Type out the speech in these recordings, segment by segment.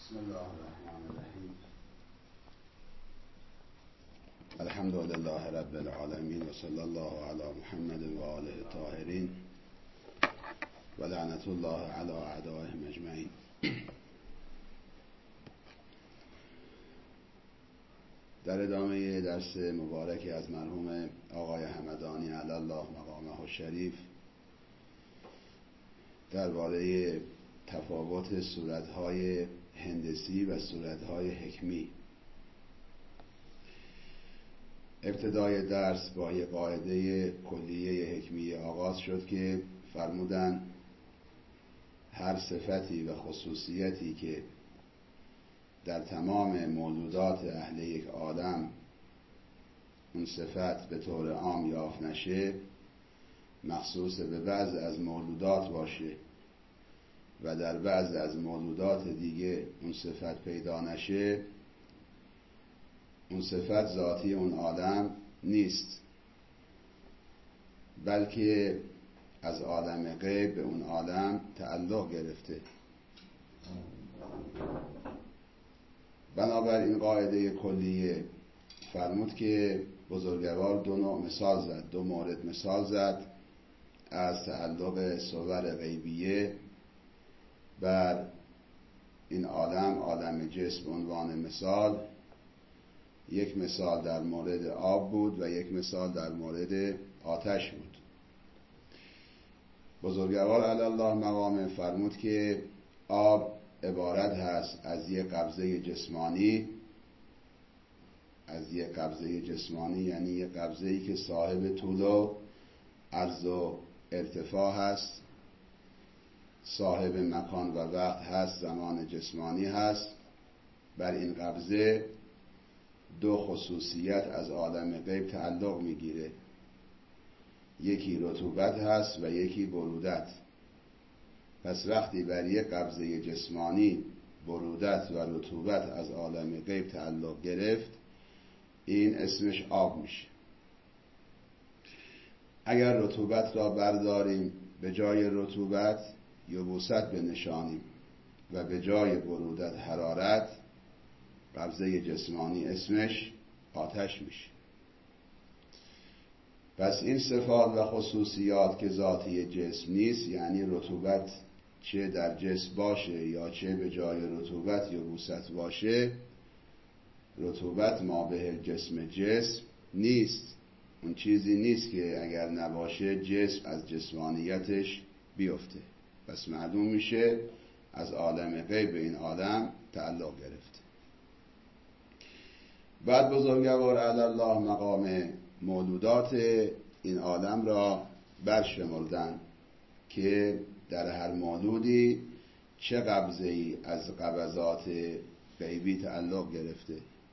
بسم الله الرحمن الرحیم. الحمد لله رب العالمین و صلی الله علی محمد و آله الطاهرین و لعنت الله علی اعدائهم اجمعین. در ادامه درس مبارکی از مرحوم آقای همدانی علی الله مقامه الشریف درباره تفاوت صورت‌های هندسی و صورت‌های حکمی. ابتدای درس با یک قاعده کلیه حکمی آغاز شد که فرمودن هر صفتی و خصوصیتی که در تمام موجودات اهل یک عالم اون صفت به طور عام یافت نشه، مخصوص به بعض از موجودات باشه و در بعض از موجودات دیگه اون صفت پیدا نشه، اون صفت ذاتی اون عالم نیست، بلکه از عالم غیب به اون عالم تعلق گرفته. بنابراین قاعده کلیه فرمود که بزرگوار دو نوع مثال زد، دو مورد مثال زد از تعلق صور غیبیه بر این عالم، عالم جسم به عنوان مثال. یک مثال در مورد آب بود و یک مثال در مورد آتش بود. بزرگوار علی الله مقامه فرمود که آب عبارت هست از یک قبضه جسمانی، یعنی یک قبضه‌ای که صاحب طول و عرض و ارتفاع هست، صاحب مکان و وقت هست، زمان جسمانی هست. بر این قبضه دو خصوصیت از عالم غیب تعلق میگیره، یکی رطوبت هست و یکی برودت. پس وقتی بر یک قبضه جسمانی برودت و رطوبت از عالم غیب تعلق گرفت، این اسمش آب میشه. اگر رطوبت را برداریم به جای رطوبت یبوست بنشانیم و به جای برودت حرارت، قبضه جسمانی اسمش آتش میشه. پس این صفات و خصوصیات که ذاتی جسم نیست، یعنی رطوبت چه در جسم باشه یا چه به جای رطوبت یبوست باشه، رطوبت مابه جسم نیست. اون چیزی نیست که اگر نباشه جسم از جسمانیتش بیفته. پس معلوم میشه از عالم غیب به این عالم تعلق گرفته. بعد بزرگوار علی الله مقام موجودات این عالم را برشمردن که در هر موجودی چه قبضه‌ای از قبضات غیبی تعلق گرفته.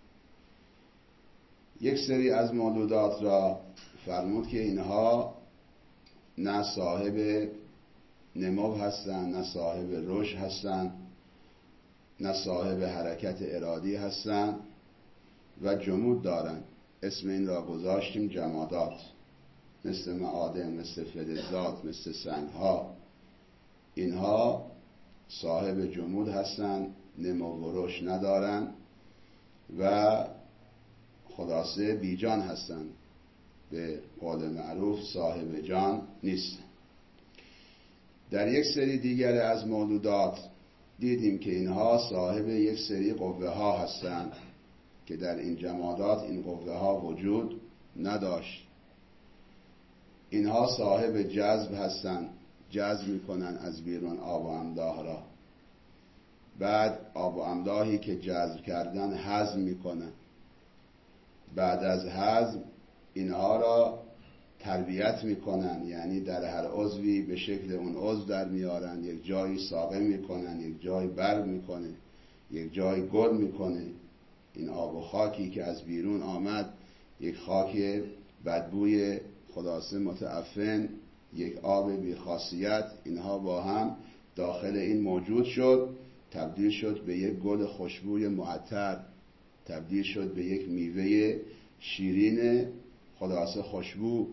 یک سری از موجودات را فرمود که اینها نه صاحب نمو هستن، نه صاحب رشد هستن، نه صاحب حرکت ارادی هستن و جمود دارن. اسم این را گذاشتیم جمادات، مثل معادن، مثل فلزات، مثل سنگ ها. اینها صاحب جمود هستن، نمو و رشد ندارن و خلاصه بیجان هستن، به قول معروف صاحب جان نیستن. در یک سری دیگر از موجودات دیدیم که اینها صاحب یک سری قوه ها هستند که در این جمادات این قوه ها وجود نداشت. اینها صاحب جذب هستند، جذب میکنن از بیرون آب و املاح را. بعد آب و املاحی که جذب کردن هضم میکنن. بعد از هضم اینها را تربیت میکنن، یعنی در هر عضوی به شکل اون عضو در میارن. یک جایی ساقه میکنن، یک جای برگ میکنه، یک جای گل میکنه. این آب و خاکی که از بیرون آمد، یک خاک بدبوی خلاصه متعفن، یک آب بی خاصیت، اینها با هم داخل این موجود شد، تبدیل شد به یک گل خوشبوی معطر، تبدیل شد به یک میوه شیرین خلاصه خوشبو.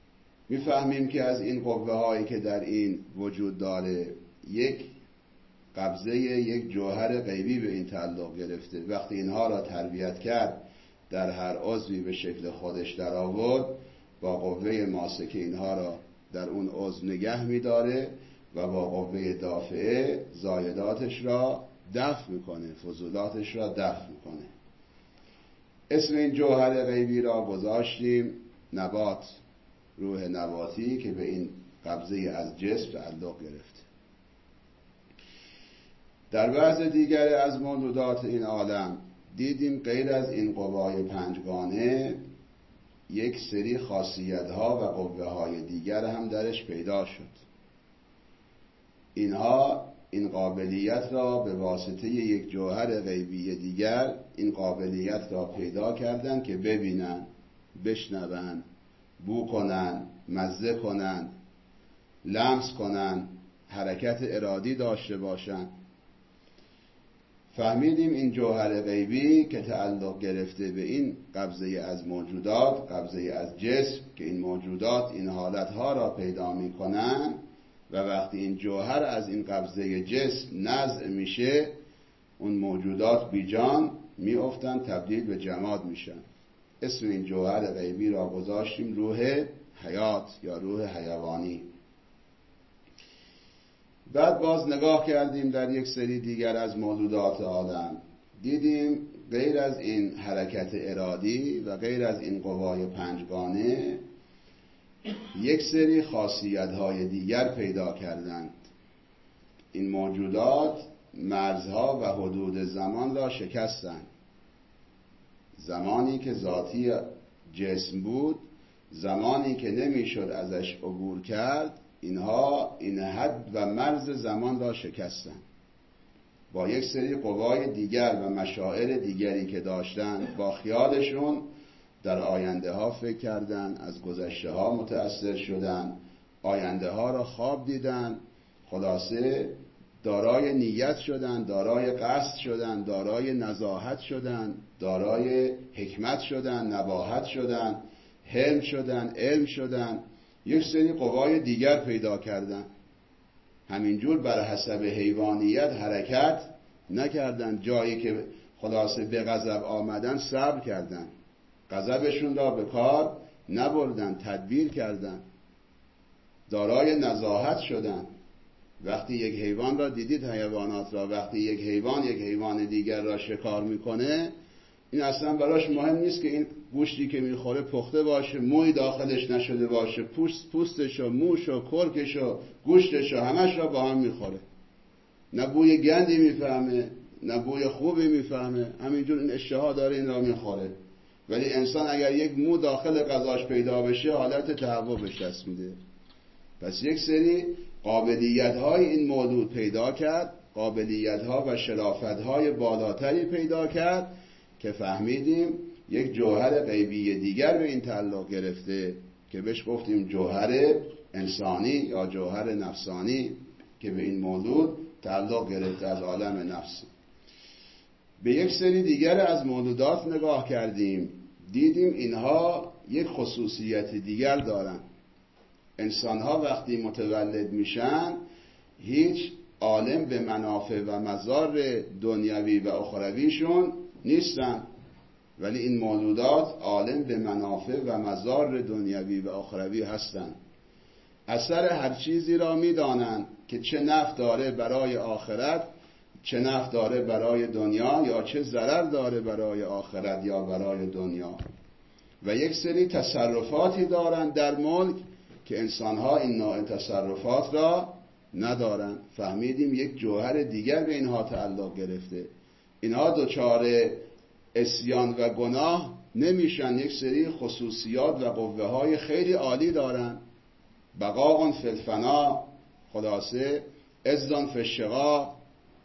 میفهمیم که از این قوه هایی که در این وجود داره، یک قبضه یک جوهر غیبی به این تعلق گرفته. وقتی اینها را تربیت کرد، در هر عضوی به شکل خودش در آورد، با قوه ماسکه اینها را در اون عضو نگه می‌داره و با قوه دافعه زایداتش را دفع میکنه، فضولاتش را دفع میکنه. اسم این جوهر غیبی را گذاشتیم نبات، روح نباتی که به این قبضه از جسم تعلق گرفته. در بعض دیگر از موجودات این عالم دیدیم غیر از این قوای پنجگانه یک سری خاصیت‌ها و قوه‌های دیگر هم درش پیدا شد. اینها این قابلیت را به واسطه یک جوهر غیبی دیگر این قابلیت را پیدا کردند که ببینن، بشنون، بو کنن، مزه کنن، لمس کنن، حرکت ارادی داشته باشن. فهمیدیم این جوهر غیبی که تعلق گرفته به این قبضه از موجودات، قبضه از جسم، که این موجودات این حالتها را پیدا می کنن و وقتی این جوهر از این قبضه جسم نزع میشه، اون موجودات بی جان می افتن، تبدیل به جماد میشن. اسم این جوهر غیبی را گذاشتیم روح حیات یا روح حیوانی. بعد باز نگاه کردیم در یک سری دیگر از موجودات عالم، دیدیم غیر از این حرکت ارادی و غیر از این قوای پنجگانه یک سری خاصیت‌های دیگر پیدا کردند. این موجودات مرزها و حدود زمان را شکستند. زمانی که ذاتی جسم بود، زمانی که نمیشد ازش عبور کرد، اینها این حد و مرز زمان را شکستند. با یک سری قوای دیگر و مشاعر دیگری که داشتند، با خیالشون در آینده ها فکر کردن، از گذشته ها متأثر شدن، آینده ها را خواب دیدن، خلاصه دارای نیت شدن، دارای قصد شدن، دارای نزاهت شدن، دارای حکمت شدن، نباهت شدن، حلم شدن، علم شدن، یک سری قوای دیگر پیدا کردن. همینجور بر حسب حیوانیت حرکت نکردن، جایی که خلاصه به غضب آمدن صبر کردن، غضبشون را به کار نبردن، تدبیر کردن، دارای نزاهت شدن. وقتی یک حیوان را دیدید، حیوانات را، وقتی یک حیوان دیگر را شکار میکنه، این اصلا براش مهم نیست که این گوشتی که میخوره پخته باشه، موی داخلش نشده باشه، پوستش و موش و کرکش و گوشتش و همش را با هم میخوره. نه بوی گندی میفهمه، نه بوی خوبی میفهمه، همینجور این اشتها داره این را میخوره. ولی انسان اگر یک مو داخل غذاش پیدا بشه، حالت تهوع بهش دست میده. پس یک سری قابلیت‌های این موجود پیدا کرد، قابلیت‌ها و شرافت‌های بالاتری پیدا کرد که فهمیدیم یک جوهر غیبی دیگر به این تعلق گرفته که بهش گفتیم جوهر انسانی یا جوهر نفسانی که به این موجود تعلق گرفته از عالم نفس. به یک سری دیگر از موجودات نگاه کردیم، دیدیم اینها یک خصوصیت دیگر دارن. انسان‌ها وقتی متولد میشن هیچ عالم به منافع و مضار دنیوی و اخرویشون نیستن، ولی این موجودات عالم به منافع و مضار دنیوی و اخروی هستند. اثر هر چیزی را میدانند که چه نفع داره برای آخرت، چه نفع داره برای دنیا، یا چه ضرر داره برای آخرت یا برای دنیا. و یک سری تصرفاتی دارند در ملک که انسانها این نوع تصرفات را ندارن. فهمیدیم یک جوهر دیگر به اینها تعلق گرفته. اینها دچار عصیان و گناه نمیشن، یک سری خصوصیات و قوه های خیلی عالی دارن. بقاء فی الفنا، خلاصه عزا فی الشقاق،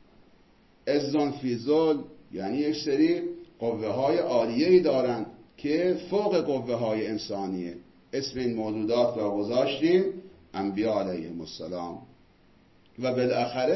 عزا فی ذل، یعنی یک سری قوه های عالیه‌ای دارن که فوق قوه های انسانیه. اسم این موجودات را گذاشتیم انبیاء علیهم السلام. و بالاخره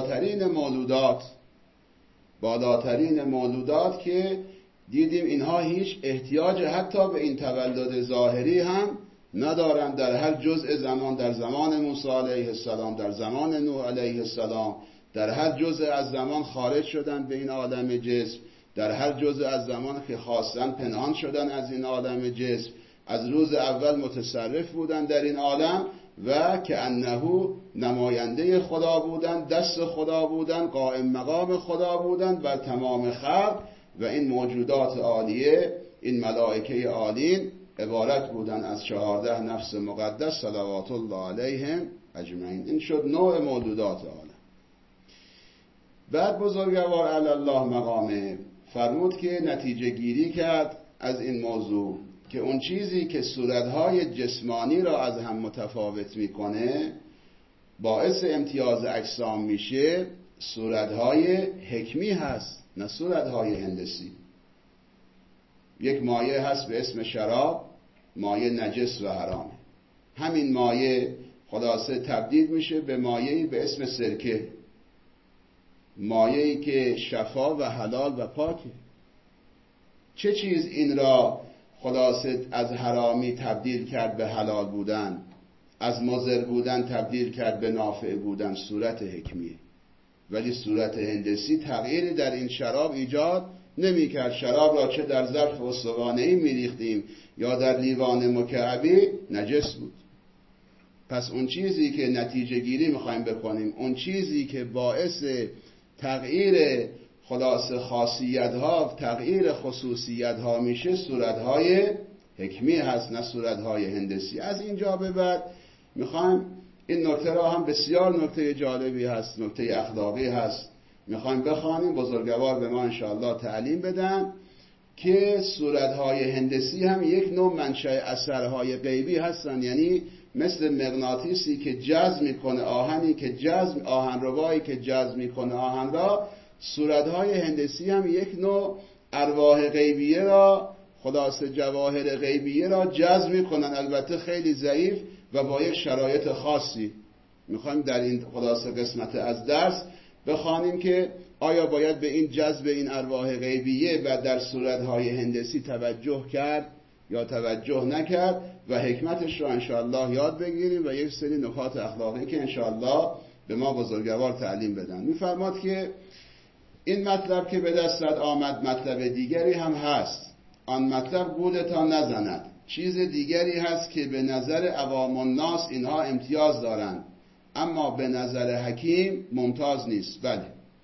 بالاترین موجودات که دیدیم اینها هیچ احتیاج حتی به این تولد ظاهری هم ندارند. در هر جزء زمان، در زمان موسی علیه السلام، در زمان نوح علیه السلام، در هر جزء از زمان خارج شدن به این عالم جسم، در هر جزء از زمان که خواستن پنهان شدن از این عالم جسم، از روز اول متصرف بودن در این عالم و که انه نماینده خدا بودن، دست خدا بودن، قائم مقام خدا بودن بر تمام خلق. و این موجودات عالیه، این ملائکه عالین عبارت بودن از 14 نفس مقدس صلوات الله علیهم اجمعین. این شد نوع موجودات عالم. بعد بزرگوار علی الله مقامه فرمود که نتیجه گیری کرد از این موضوع که اون چیزی که صورتهای جسمانی را از هم متفاوت میکنه، باعث امتیاز اجسام میشه، صورتهای حکمی هست نه صورتهای هندسی. یک مایه هست به اسم شراب، مایه نجس و حرامه. همین مایه خلاصه تبدیل میشه به مایه‌ای به اسم سرکه، مایه‌ای که شفا و حلال و پاکه. چه چیز این را خلاصه از حرامی تبدیل کرد به حلال بودن، از مضر بودن تبدیل کرد به نافع بودن؟ صورت حکمیه. ولی صورت هندسی تغییری در این شراب ایجاد نمی کرد. شراب را چه در ظرف استوانه‌ای می ریختیم یا در لیوان مکعبی، نجس بود. پس اون چیزی که نتیجه گیری میخوایم بکنیم، اون چیزی که باعث تغییر خلاصه خاصیت ها، تغییر خصوصیت ها میشه، صورت های حکمی هست نه صورت های هندسی. از اینجا به بعد میخوایم این نکته را هم بسیار نکته جالبی هست، نکته اخلاقی هست، میخوایم بخوانیم، بزرگوار به ما انشاءالله تعلیم بدن که صورت های هندسی هم یک نوع منشأ اثرهای غیبی هستن. یعنی مثل مغناطیسی که جذب میکنه آهنی، که جذب آهن روایی که جذب میکنه آهن را، صورتهای هندسی هم یک نوع ارواح غیبیه را، خلاصه جواهر غیبیه را جذب میکنن، البته خیلی ضعیف و با یک شرایط خاصی. میخوایم در این خلاصه قسمت از درس بخوانیم که آیا باید به این جذب این ارواح غیبیه و در صورتهای هندسی توجه کرد یا توجه نکرد و حکمتش رو انشاءالله یاد بگیریم و یک سری نکات اخلاقی که انشاءالله به ما بزرگوار تعلیم بدن. میفرماد که این مطلب که به دستت آمد مطلب دیگری هم هست، آن مطلب گولتان نزند. چیز دیگری هست که به نظر عوام الناس اینها امتیاز دارند، اما به نظر حکیم ممتاز نیست. بله،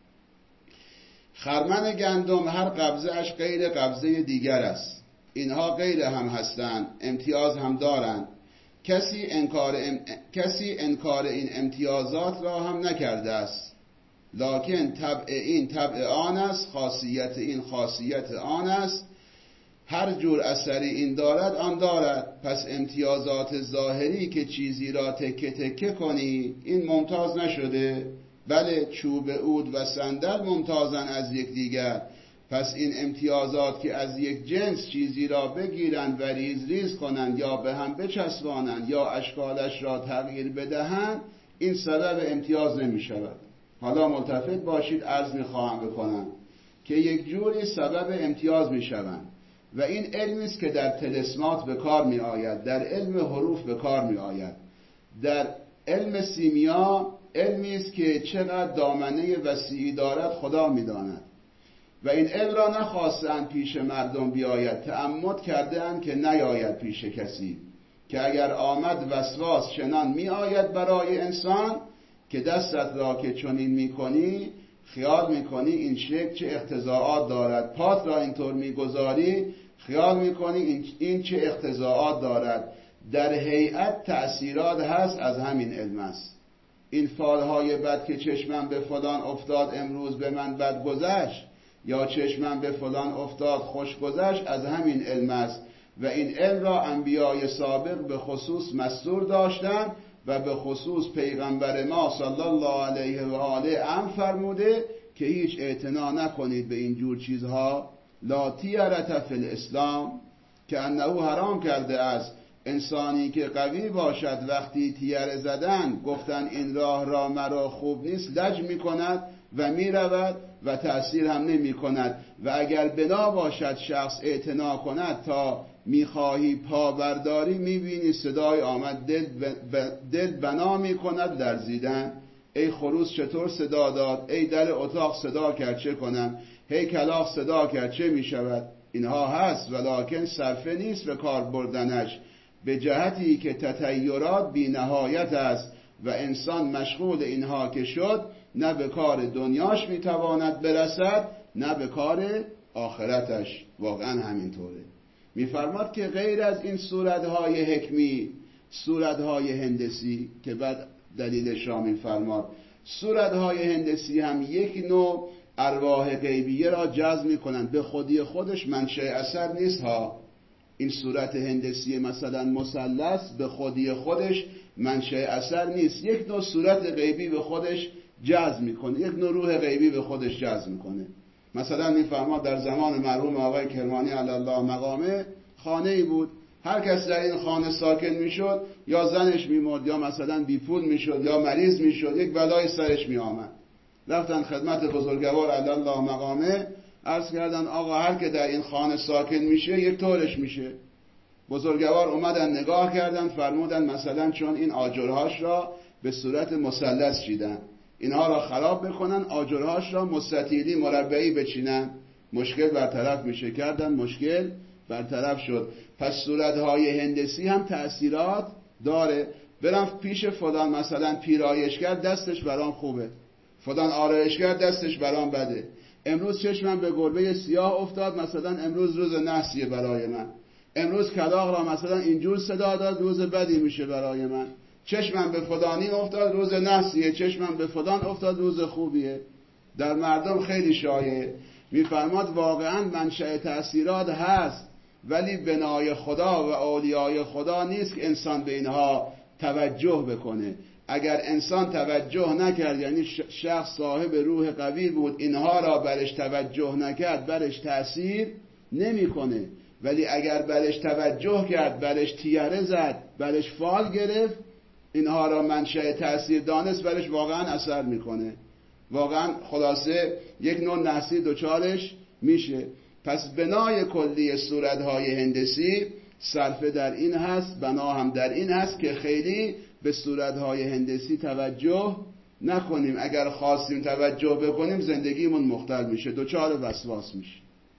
خرمن گندم هر قبضه اش غیر قبضه دیگر است. اینها غیر هم هستند، امتیاز هم دارند. کسی انکار این امتیازات را هم نکرده است، لکن طبع این طبع آن است، خاصیت این خاصیت آن است. هر جور اثری این دارد آن دارد. پس امتیازات ظاهری که چیزی را تکه تکه کنی، این ممتاز نشده. بله، چوب عود و صندل ممتازن از یکدیگر. پس این امتیازات که از یک جنس چیزی را بگیرند و ریز ریز کنند یا به هم بچسبانند یا اشکالش را تغییر بدهند، این سبب امتیاز نمی شود. حالا ملتفت باشید، عرض می خواهم بکنم که یک جوری سبب امتیاز می شوند و این علمی است که در طلسمات به کار می آید، در علم حروف به کار می آید، در علم سیمیا علمی است که چقدر دامنه وسیعی دارد خدا می داند و این علم را نخواستند پیش مردم بیاید، تعمد کردند که نیاید پیش کسی، که اگر آمد وسواس چنان می آید برای انسان که دستت را که چنین می کنی خیال می کنی این شکل چه اقتضاعات دارد، پات را اینطور می گذاری خیال می کنی این چه اقتضاعات دارد. در هیئت تأثیرات هست از همین علم است. این فالهای بد که چشمم به فلان افتاد امروز به من بد گذشت، یا چشمم به فلان افتاد خوش گذشت، از همین علم است و این علم را انبیای سابق به خصوص مستور داشتن و به خصوص پیغمبر ما صلی الله علیه و آله امر فرموده که هیچ اعتنا نکنید به این جور چیزها. لا تیرة فی الاسلام، که انه حرام کرده است انسانی که قوی باشد وقتی تیره زدن گفتن این راه مرا خوب نیست، لج می کند و می رود و تأثیر هم نمی کند و اگر بنا باشد شخص اعتنا کند تا می خواهی پا برداری می بینی صدای آمد دل بنا می کند لرزیدن. ای خروس چطور صدا داد، ای در اتاق صدا کرد چه کنم، هی کلاغ صدا کرد چه می شود. اینها هست ولکن صرفه نیست به کار بردنش، به جهتی که تطیرات بی نهایت است و انسان مشغول اینها که شد، نه به کار دنیاش می تواند برسد نه به کار آخرتش. واقعا همینطوره. میفرماد که غیر از این صورتهای حکمی، صورتهای هندسی که بعد دلیلش را میفرماد، صورتهای هندسی هم یک نوع ارواح غیبیه را جذب میکنند. به خودی خودش منشأ اثر نیست ها. این صورت هندسی مثلا مثلث به خودی خودش منشأ اثر نیست، یک نوع صورت غیبی به خودش جذب میکنه، یک نوع روح غیبی به خودش جذب میکنه. مثلا میفرماد در زمان مرحوم آقای کرمانی علی الله مقامه خانه‌ای بود، هر کس در این خانه ساکن میشد یا زنش میمرد یا مثلا بی پول میشد یا مریض میشد، یک بلای سرش میآمد. رفتن خدمت بزرگوار علی الله مقامه، عرض کردن آقا هر که در این خانه ساکن میشه یک طورش میشه. بزرگوار اومدن نگاه کردن، فرمودن مثلا چون این آجرهاش را به صورت مثلث چیدن، اینها را خراب بکنن، آجرهاش را مستطیلی مربعی بچینن، مشکل برطرف میشه. کردن مشکل برطرف شد. پس صورتهای هندسی هم تأثیرات داره. برم پیش فلان مثلا پیرایشگر دستش برام خوبه، فلان آرایشگر دستش برام بده. امروز چشمم به گربه سیاه افتاد، مثلا امروز روز نحسیه برای من. امروز کلاغ را مثلا اینجور صدا داد، روز بدی میشه برای من. چشمم به فلانی افتاد، روز نحسیه. چشمم به فلان افتاد، روز خوبیه. در مردم خیلی شایعه. میفرماد واقعا منشأ تأثیرات هست، ولی بنای خدا و اولیای خدا نیست که انسان به اینها توجه بکنه. اگر انسان توجه نکرد، یعنی شخص صاحب روح قوی بود، اینها را برش توجه نکرد، برش تأثیر نمیکنه. ولی اگر برش توجه کرد، برش تیره زد، برش فال گرفت، اینها را منشأ تأثیر دانست، برش واقعا اثر میکنه. واقعا خلاصه یک نوع نحسی دوچارش میشه. پس بنای کلی صورتهای هندسی صرفه در این هست، بنا هم در این هست که خیلی به صورتهای هندسی توجه نکنیم. اگر خواستیم توجه بکنیم زندگیمون مختل میشه، دوچار وسواس میشه.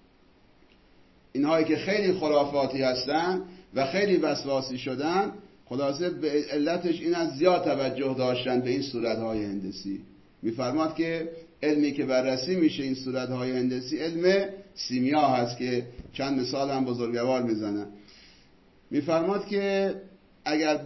اینهایی که خیلی خرافاتی هستن و خیلی وسواسی شدن، خلاصه به علتش این از زیاد توجه داشتن به این صورتهای هندسی. میفرماد که علمی که بررسی میشه این صورتهای هندسی علم سیمیا هست که چند مثال هم بزرگوار میزنن. میفرماد که اگر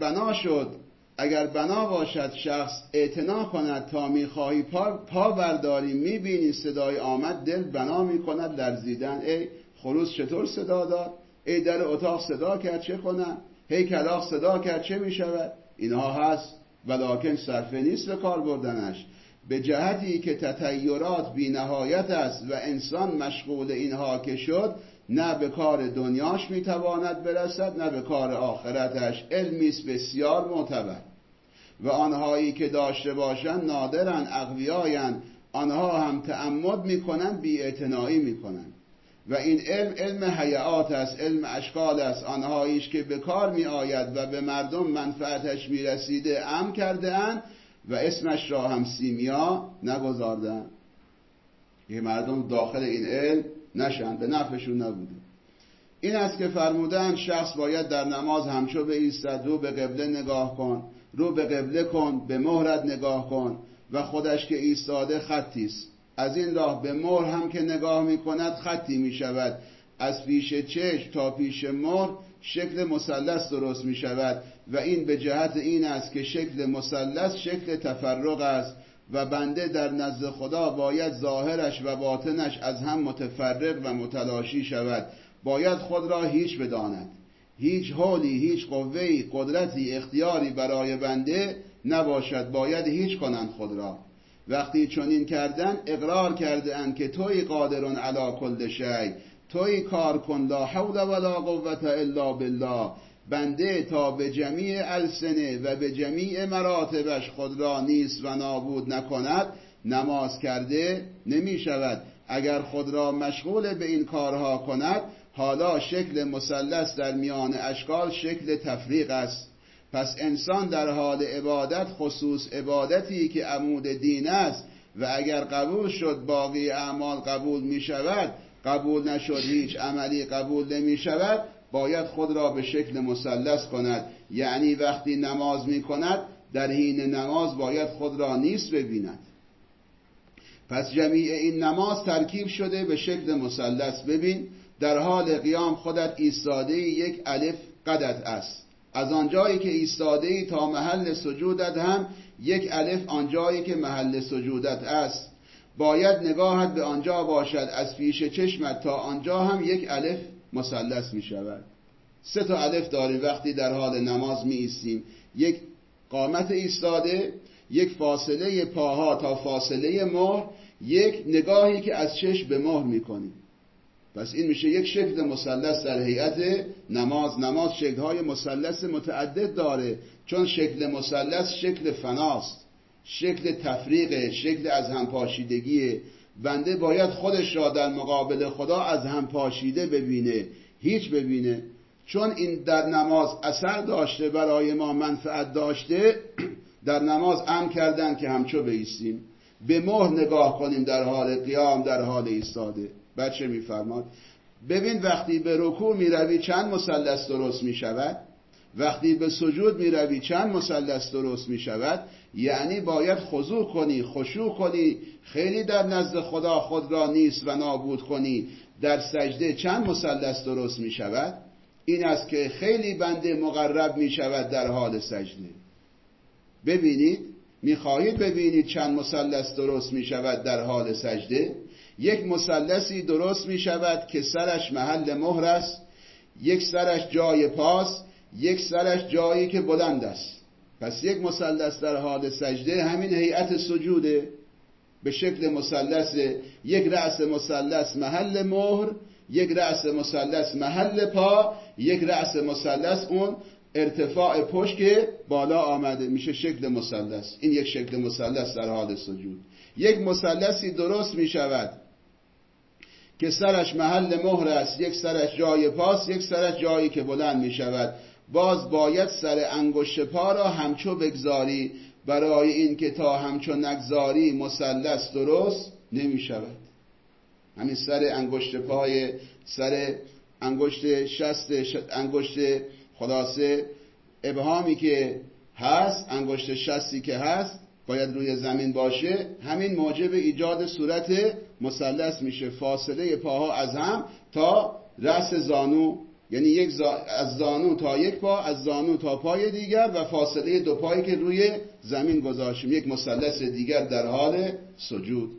بنا باشد شخص اعتنا کند تا میخواهی پا برداری، میبینی صدای آمد دل بنا میکند لرزیدن. ای خروس چطور صدا داد، ای در اتاق صدا کرد چه کنم، هی کلاغ صدا کرد چه میشود. اینها هست ولکن صرفه نیست به کار بردنش، به جهتی که تطیرات بی نهایت است و انسان مشغول اینها که شد، نه به کار دنیاش میتواند برسد نه به کار آخرتش. علمیست بسیار معتبر و آنهایی که داشته باشند نادرن، اقویاین، آنها هم تعمد میکنند، بی اعتنایی میکنند. و این علم هیئات است، علم اشکال است. آنهاییش که به کار می آید و به مردم منفعتش می رسیده ام کرده اند و اسمش را هم سیمیا نگذاردن. یه مردم داخل این علم نشن، به نفعشون نبوده. این است که فرمودن شخص باید در نماز همچو به ایستد، رو به قبله نگاه کن، رو به قبله کن، به مهرت نگاه کن و خودش که ایستاده خطیست. از این راه به مهر هم که نگاه می کند خطی می شود. از پیش چشم تا پیش مهر شکل مثلث درست می شود و این به جهت این است که شکل مثلث شکل تفرق است و بنده در نزد خدا باید ظاهرش و باطنش از هم متفرق و متلاشی شود. باید خود را هیچ بداند، هیچ حولی، هیچ قوهی، قدرتی، اختیاری برای بنده نباشد. باید هیچ کنند خود را. وقتی چنین کردن اقرار کرده اند که توی قادرون علی کل شیء، توی کار کن، لا حول ولا قوة الا بالله. بنده تا به جمیع السنه و به جمیع مراتبش خود را نیست و نابود نکند نماز کرده نمی شود. اگر خود را مشغول به این کارها کند، حالا شکل مثلث در میان اشکال شکل تفریق است پس انسان در حال عبادت، خصوص عبادتی که عمود دین است و اگر قبول شد باقی اعمال قبول می شود، قبول نشد هیچ عملی قبول نمی شود، باید خود را به شکل مثلث کند. یعنی وقتی نماز می کند در حین نماز باید خود را نیست ببیند. پس جمیع این نماز ترکیب شده به شکل مثلث. ببین در حال قیام خودت ایستاده یک الف قدت است، از آنجایی که ایستاده تا محل سجودت هم یک الف آنجایی که محل سجودت است. باید نگاهت به آنجا باشد، از پیش چشمت تا آنجا هم یک الف مثلث می شود. 3 تا الف داریم وقتی در حال نماز می ایستیم. یک قامت ایستاده، یک فاصله پاها تا فاصله مهر، یک نگاهی که از چشم به مهر می کنیم. پس این میشه یک شکل مثلث در هیئت نماز. نماز شکل‌های مثلث متعدد داره، چون شکل مثلث شکل فناست، شکل تفریق، شکل از هم پاشیدگی. بنده باید خودش را در مقابل خدا از هم پاشیده ببینه، هیچ ببینه. چون این در نماز اثر داشته، برای ما منفعت داشته، در نماز امر کردن که همچو بایستیم، به مهر نگاه کنیم در حال قیام، در حال ایستاده. بچه میفرماد ببین وقتی به رکوع میروی چند مثلث درست میشود، وقتی به سجود میروی چند مثلث درست میشود. یعنی باید خضوع کنی، خشوع کنی، خیلی در نزد خدا خود را نیست و نابود کنی. در سجده چند مثلث درست میشود؟ این است که خیلی بنده مقرب میشود در حال سجده. ببینید، میخواهید ببینید چند مثلث درست میشود در حال سجده؟ یک مثلثی درست می شود که سرش محل مهر است، یک سرش جای پاست، یک سرش جایی که بلند است. پس یک مثلث در حال سجده همین هیئت سجوده، به شکل مثلث. یک رأس مثلث محل مهر، یک رأس مثلث محل پا، یک رأس مثلث اون ارتفاع پشت که بالا آمده، میشه شکل مثلث. این یک شکل مثلث در حال سجود. یک مثلثی درست می شود که سرش محل مهر است، یک سرش جای پاست، یک سرش جایی که بلند می شود. باز باید سر انگشت پا را همچو بگذاری، برای این که تا همچو نگذاری مثلث درست نمی شود. همین سر انگشت پای، سر انگشت شست، انگشت خلاصه ابهامی که هست، انگشت شستی که هست باید روی زمین باشه. همین موجب ایجاد صورت مثلث میشه. فاصله پاها از هم تا رأس زانو، یعنی از زانو تا یک پا، از زانو تا پای دیگر، و فاصله 2 پایی که روی زمین گذاشتیم، یک مثلث دیگر در حال سجود.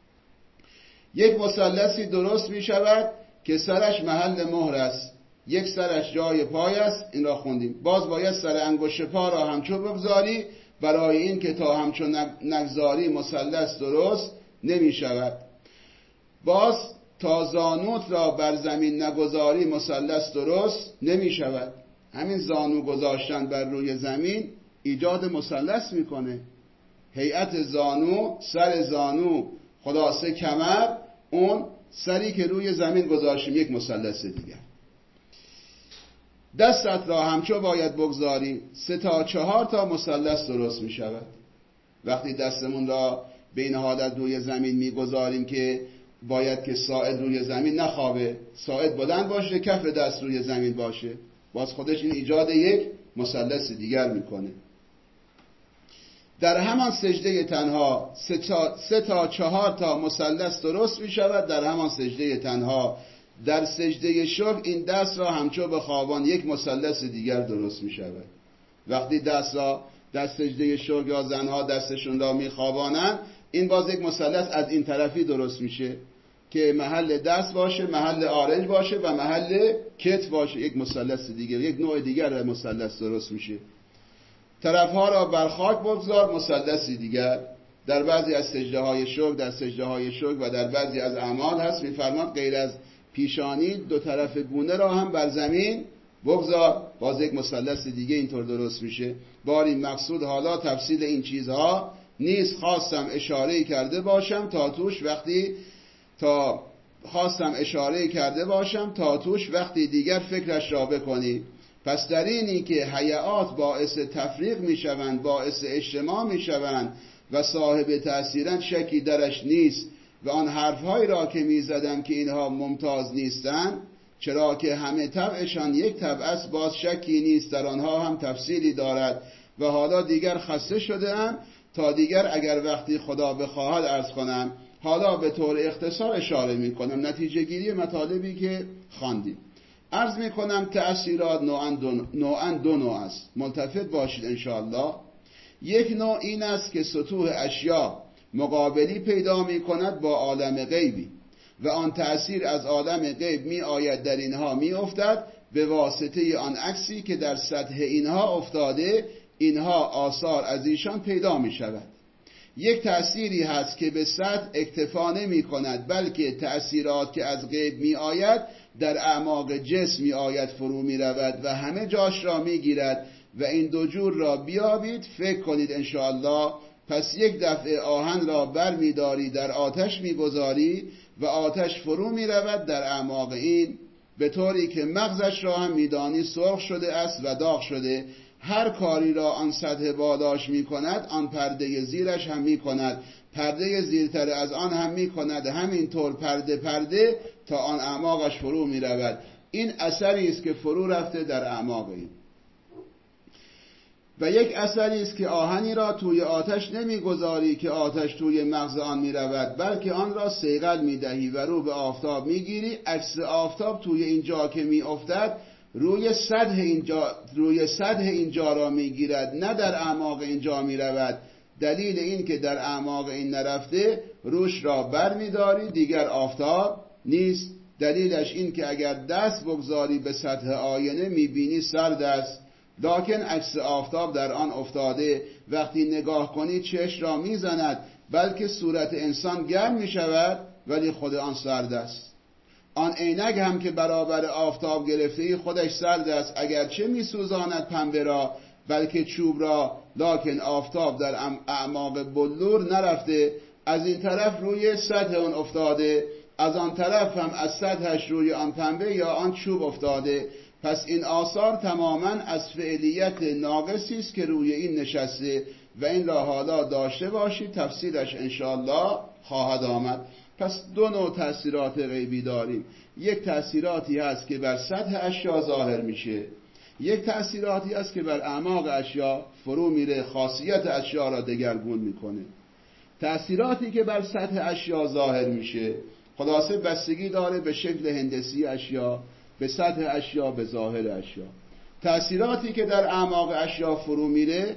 یک مثلثی درست میشود که سرش محل مهر است، یک سرش جای پای است. این را خوندیم. باز باید سر انگشت پا را همچو بگذاری، برای این که تا همچو نگذاری مثلث درست نمی شود. باز تا زانوت را بر زمین نگذاری مثلث درست نمی شود. همین زانو گذاشتن بر روی زمین ایجاد مثلث میکنه. هیئت زانو، سر زانو، خلاصه کمر، اون سری که روی زمین گذاشتیم یک مثلث دیگر. دستت را همچو باید بگذاری، 3 تا 4 تا مثلث درست می شود. وقتی دستمون را به این حالت روی زمین می گذاریم که باید که ساعد روی زمین نخوابه، ساعد بلند باشه، کف دست روی زمین باشه، باز خودش این ایجاد یک مثلث دیگر میکنه. در همان سجده تنها 3 تا 4 تا مثلث درست می شود. در همان سجده تنها. در سجده شکر این دست را همچو به خوابان یک مثلث دیگر درست می شود. وقتی دست را در سجده شکر یا زنها دستشون را می خوابانند، این باز یک مثلث از این طرفی درست میشه که محل دست باشه، محل آرنج باشه و محل کتف باشه. یک مثلث دیگر، یک نوع دیگر مثلث درست میشه. طرفها را بر خاک بگذار، مثلثی دیگر. در بعضی از سجده های شکر، در سجده های شکر و در بعضی از اعمال هست میفرماد غیر از پیشانی 2 طرف گونه را هم بر زمین بگذار، باز یک مثلث دیگه اینطور درست میشه. باری مقصود حالا تفصیل این چیزها نیست، خواستم اشاره کرده باشم تا توش وقتی دیگر فکرش را بکنی. پس در اینی که هیئات باعث تفریق میشوند، باعث اجتماع میشوند و صاحب تأثیرند، شکی درش نیست. و آن حرفهایی را که میزدند که اینها ممتاز نیستند، چرا که همه طبعشان یک طبع است، باز شکی نیست در آنها هم تفصیلی دارد. و حالا دیگر خسته شده‌ام تا دیگر اگر وقتی خدا بخواهد عرض کنم. حالا به طور اختصار اشاره میکنم نتیجه گیری مطالبی که خواندیم. عرض میکنم تأثیرات نوعاً دو نوع است، ملتفت باشید انشاءالله. یک نوع این است که سطوح اشیا مقابلی پیدا میکند با عالم غیبی و آن تأثیر از عالم غیب می آید در اینها می افتد به واسطه آن عکسی که در سطح اینها افتاده، اینها آثار از ایشان پیدا می شود. یک تأثیری هست که به سطح اکتفا نمی کند، بلکه تأثیرات که از غیب می آید در اعماق جسم می آید، فرو می رود و همه جاش را می گیرد. و این دو جور را بیابید، فکر کنید انشاءالله. پس یک دفعه آهن را بر می داری، در آتش می گذاری و آتش فرو می رود در اعماق این، به طوری که مغزش را هم می دانی سرخ شده است و داغ شده. هر کاری را آن سطح بالاش می کند، آن پرده زیرش هم می کند، پرده زیرتر از آن هم می کند، همینطور پرده تا آن اعماقش فرو می رود. این اثری است که فرو رفته در اعماق این. و یک اثری است که آهنی را توی آتش نمیگذاری که آتش توی مغز آن می رود، بلکه آن را صیقل می دهی و رو به آفتاب می گیری. عکس آفتاب توی اینجا که می افتد روی سطح اینجا را می گیرد، نه در اعماق اینجا می رود. دلیل این که در اعماق این نرفته، روش را بر می داری، دیگر آفتاب نیست. دلیلش این که اگر دست بگذاری به سطح آینه می بینی سرد است، لکن عکس آفتاب در آن افتاده. وقتی نگاه کنی چشم را میزند، بلکه صورت انسان گرم می شود ولی خود آن سرد است. آن عینک هم که برابر آفتاب گرفته خودش سرد است، اگرچه می سوزاند پنبه را بلکه چوب را، لکن آفتاب در اعماق بلور نرفته، از این طرف روی سطح اون افتاده، از آن طرف هم از سطحش روی آن پنبه یا آن چوب افتاده. پس این آثار تماما از فعلیت ناقصی است که روی این نشسته و این را حالا داشته باشید، تفسیرش انشاءالله خواهد آمد. پس دو نوع تأثیرات غیبی داریم. یک تأثیراتی هست که بر سطح اشیا ظاهر میشه، یک تأثیراتی هست که بر اعماق اشیا فرو میره، خاصیت اشیا را دگرگون میکنه. تأثیراتی که بر سطح اشیا ظاهر میشه خلاصه بستگی داره به شکل هندسی اشیا، به سطح اشیا، به ظاهر اشیا. تأثیراتی که در اعماق اشیا فرو میره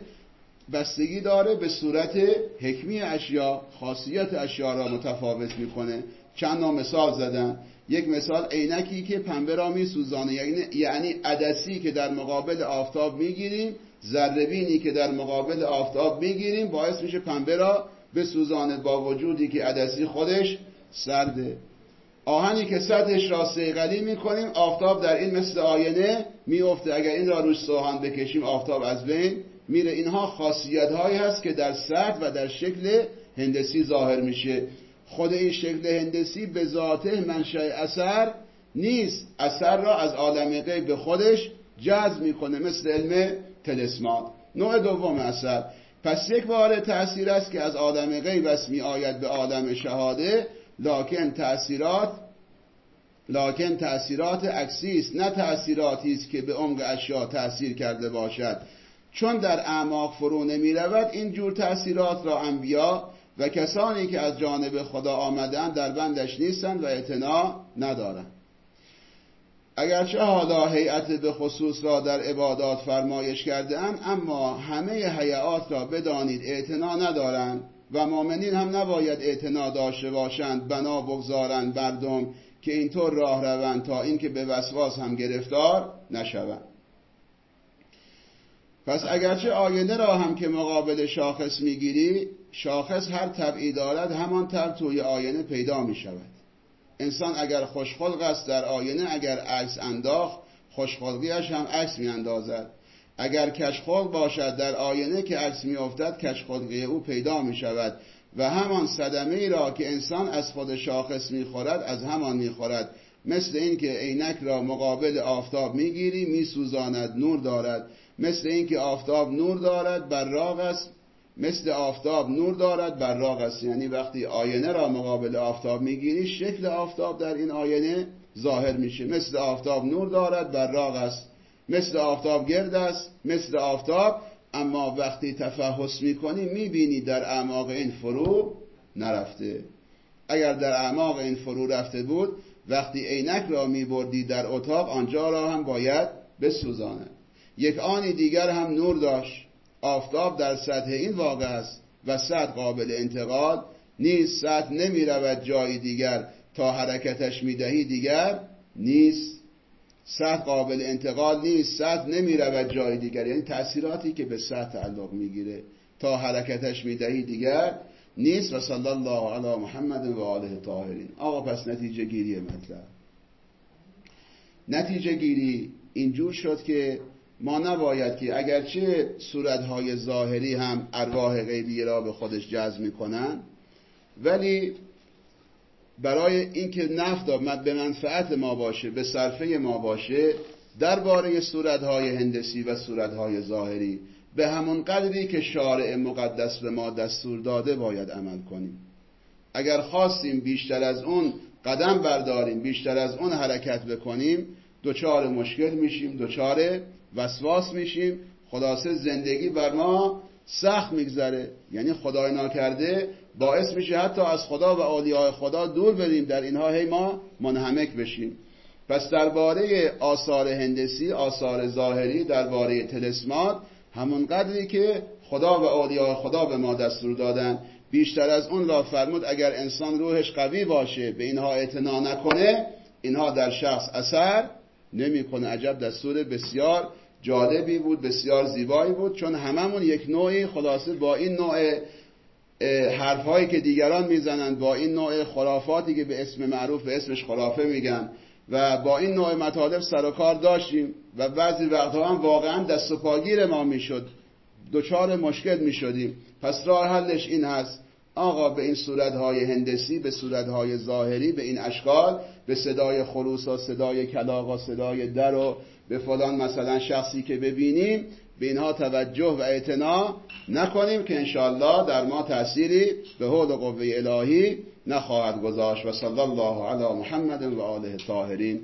بستگی داره به صورت حکمی اشیا، خاصیت اشیا را متفاوت میکنه. چند نوع مثال زدن. یک مثال عینکی که پنبه را میسوزانه، یعنی عدسی که در مقابل آفتاب میگیریم، ذره‌بینی که در مقابل آفتاب میگیریم باعث میشه پنبه را بسوزانه، با وجودی که عدسی خودش سرده. آهنی که سطحش را صیقلی میکنیم، آفتاب در این مثل آینه میفته، اگر این را روش سوهان بکشیم آفتاب از بین میره. اینها خاصیت هایی هست که در سطح و در شکل هندسی ظاهر میشه. خود این شکل هندسی به ذاته منشأ اثر نیست، اثر را از عالم غیب به خودش جذب میکنه، مثل علم تلسمات. نوع دوم اثر، پس یک بار تأثیر است که از عالم غیب است می آید به عالم شهاده، لکن تأثیرات عکسی است، نه تأثیراتی است که به عمق اشیا تأثیر کرده باشد. چون در اعماق فرو نمی رود، این جور تأثیرات را انبیا و کسانی که از جانب خدا آمدند در بندش نیستند و اعتنا ندارند. اگرچه حالا هیئت به خصوص را در عبادات فرمایش کرده اند، اما همه هیئات را بدانید اعتنا ندارند و مؤمنین هم نباید اعتنا داشته باشند، بنا بگذارند مردم که اینطور راه روند تا اینکه به وسواس هم گرفتار نشوند. پس اگرچه آینه را هم که مقابل شاخص میگیری، شاخص هر طبعی دارد همان طبع توی آینه پیدا می شود. انسان اگر خوشخلق است در آینه، اگر عکس انداخت خوشخلقیش هم عکس می اندازد. اگر کژخلق باشد در آینه که عکس می افتد، کژخلقی او پیدا می شود و همان صدمه ای را که انسان از خود شاخص می خورد از همان می خورد. مثل این که عینک را مقابل آفتاب میگیری میسوزاند، نور دارد. مثل این که آفتاب نور دارد، براق است. مثل آفتاب نور دارد، براق است. یعنی وقتی آینه را مقابل آفتاب میگیری، شکل آفتاب در این آینه ظاهر میشه. مثل آفتاب نور دارد، براق است. مثل آفتاب گرد است، مثل آفتاب. اما وقتی تفحص میکنی میبینی در اعماق این فرو نرفته. اگر در اعماق این فرو رفته بود، وقتی عینک را میبردی در اتاق، آنجا را هم باید بسوزاند. یک آنی دیگر هم نور داشت. آفتاب در سطح این واقع است و سطح قابل انتقال نیست. سطح نمی رود جای دیگر تا حرکتش میدهی دیگر نیست. سطح قابل انتقال نیست. سطح نمی رود جای دیگر، یعنی تأثیراتی که به سطح تعلق میگیره تا حرکتش میدهی دیگر نیست. و صلی الله علی محمد و آله طاهرین. آقا پس نتیجه گیری مطلب، نتیجه گیری اینجور شد که ما نباید که اگرچه صورتهای ظاهری هم ارواح غیبی را به خودش جذب میکنن، ولی برای اینکه نفع به منفعت ما باشه، به صرفه ما باشه، درباره صورتهای هندسی و صورتهای ظاهری به همون قدری که شارع مقدس به ما دستور داده باید عمل کنیم. اگر خواستیم بیشتر از اون قدم برداریم، بیشتر از اون حرکت بکنیم، دوچار مشکل میشیم، دوچار وسواس میشیم. خلاصه زندگی بر ما سخت میگذره. یعنی خدای ناکرده باعث میشه حتی از خدا و اولیاء خدا دور بریم، در اینها هی ما منهمک بشیم. پس درباره آثار هندسی، آثار ظاهری، درباره طلسمات، همون قدری که خدا و اولیاء خدا به ما دستور دادن، بیشتر از اون را فرمود. اگر انسان روحش قوی باشه، به اینها اعتنا نکنه، اینها در شخص اثر نمیکنه. عجب دستور بسیار جالبی بود، بسیار زیبایی بود. چون هممون یک نوعی، خلاصه با این نوع حرفهایی که دیگران میزنند، با این نوع خرافاتی که به اسم معروف به اسمش خرافه میگن، و با این نوع مطالب سر و کار داشتیم و بعضی وقتها هم واقعا دست و پاگیر ما میشد، دوچار مشکل میشدیم. پس راه حلش این هست آقا، به این صورتهای هندسی، به صورتهای ظاهری، به این اشکال، به صدای خروس و صدای کلاغ و صدای در و به فلان مثلا شخصی که ببینیم، به اینها توجه و اعتنا نکنیم که انشاءالله در ما تأثیری به حول و قوه الهی نخواهد گذاشت. و صلی الله علی محمد و آله طاهرین.